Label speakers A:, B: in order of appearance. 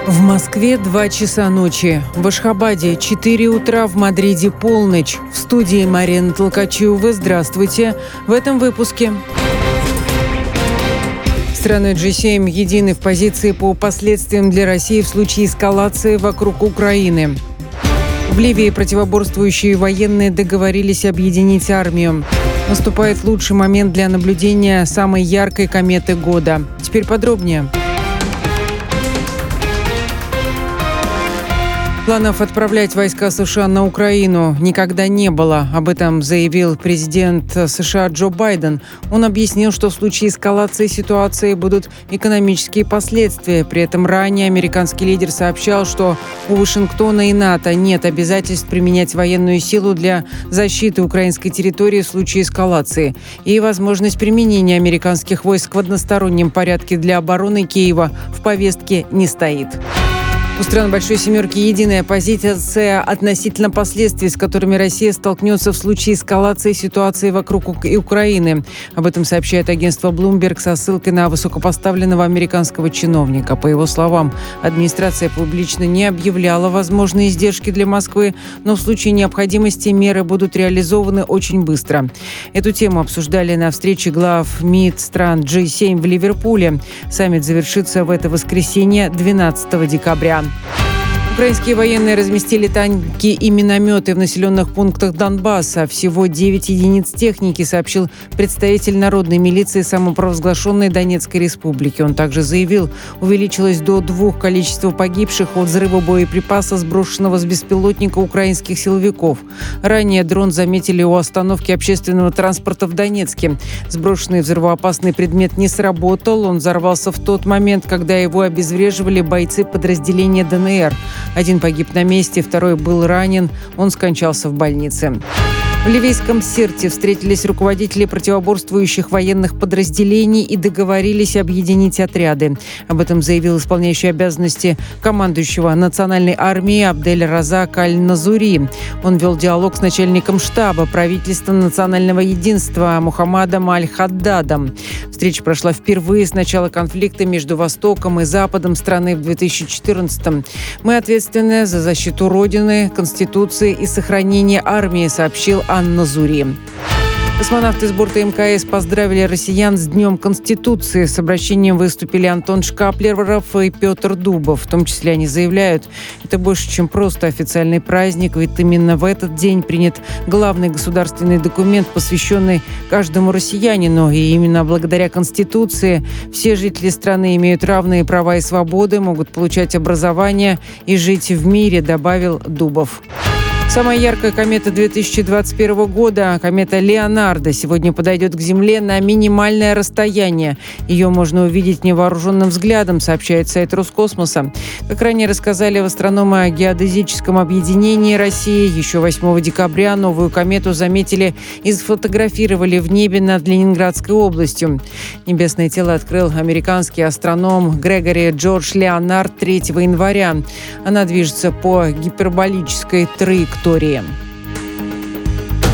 A: В Москве 2 часа ночи, в Ашхабаде 4 утра, в Мадриде полночь. В студии Марина Толкачева. Здравствуйте. В этом выпуске. Страны G7 едины в позиции по последствиям для России в случае эскалации вокруг Украины. В Ливии противоборствующие военные договорились объединить армию. Наступает лучший момент для наблюдения самой яркой кометы года. Теперь подробнее. Планов отправлять войска США на Украину никогда не было. Об этом заявил президент США Джо Байден. Он объяснил, что в случае эскалации ситуации будут экономические последствия. При этом ранее американский лидер сообщал, что у Вашингтона и НАТО нет обязательств применять военную силу для защиты украинской территории в случае эскалации. И возможность применения американских войск в одностороннем порядке для обороны Киева в повестке не стоит. У стран Большой Семерки единая позиция относительно последствий, с которыми Россия столкнется в случае эскалации ситуации вокруг Украины. Об этом сообщает агентство Bloomberg со ссылкой на высокопоставленного американского чиновника. По его словам, администрация публично не объявляла возможные издержки для Москвы, но в случае необходимости меры будут реализованы очень быстро. Эту тему обсуждали на встрече глав МИД стран G7 в Ливерпуле. Саммит завершится в это воскресенье, 12 декабря. Украинские военные разместили танки и минометы в населенных пунктах Донбасса. Всего 9 единиц техники, сообщил представитель народной милиции самопровозглашенной Донецкой республики. Он также заявил, увеличилось до 2 количество погибших от взрыва боеприпаса, сброшенного с беспилотника украинских силовиков. Ранее дрон заметили у остановки общественного транспорта в Донецке. Сброшенный взрывоопасный предмет не сработал. Он взорвался в тот момент, когда его обезвреживали бойцы подразделения ДНР. Один погиб на месте, второй был ранен. Он скончался в больнице. В ливийском Сирте встретились руководители противоборствующих военных подразделений и договорились объединить отряды. Об этом заявил исполняющий обязанности командующего национальной армии Абдель-Разак Аль-Назури. Он вел диалог с начальником штаба правительства национального единства Мухаммадом Аль-Хаддадом. Встреча прошла впервые с начала конфликта между Востоком и Западом страны в 2014-м. «Мы ответственны за защиту Родины, Конституции и сохранение армии», сообщил Аль-Назури. Космонавты с борта МКС поздравили россиян с Днем Конституции. С обращением выступили Антон Шкаплеров и Петр Дубов. В том числе они заявляют, это больше, чем просто официальный праздник, ведь именно в этот день принят главный государственный документ, посвященный каждому россиянину. И именно благодаря Конституции все жители страны имеют равные права и свободы, могут получать образование и жить в мире, добавил Дубов. Самая яркая комета 2021 года, комета Леонардо, сегодня подойдет к Земле на минимальное расстояние. Ее можно увидеть невооруженным взглядом, сообщает сайт Роскосмоса. Как ранее рассказали в астрономо-геодезическом объединении России, еще 8 декабря новую комету заметили и сфотографировали в небе над Ленинградской областью. Небесное тело открыл американский астроном Грегори Джордж Леонард 3 января. Она движется по гиперболической траектории.